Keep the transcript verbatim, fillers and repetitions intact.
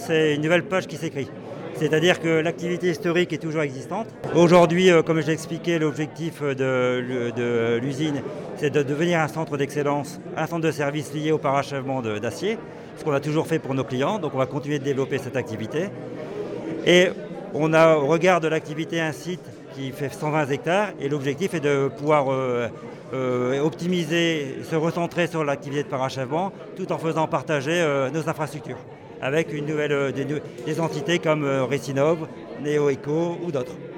C'est une nouvelle page qui s'écrit. C'est-à-dire que l'activité historique est toujours existante. Aujourd'hui, euh, comme je l'ai expliqué, l'objectif de, de l'usine, c'est de devenir un centre d'excellence, un centre de service lié au parachèvement de- d'acier, ce qu'on a toujours fait pour nos clients. Donc on va continuer de développer cette activité. Et on a au regard de l'activité un site qui fait cent vingt hectares et l'objectif est de pouvoir euh, euh, optimiser, se recentrer sur l'activité de parachèvement tout en faisant partager euh, nos infrastructures avec une nouvelle, euh, des, des entités comme euh, Resinov, Neo Eco ou d'autres.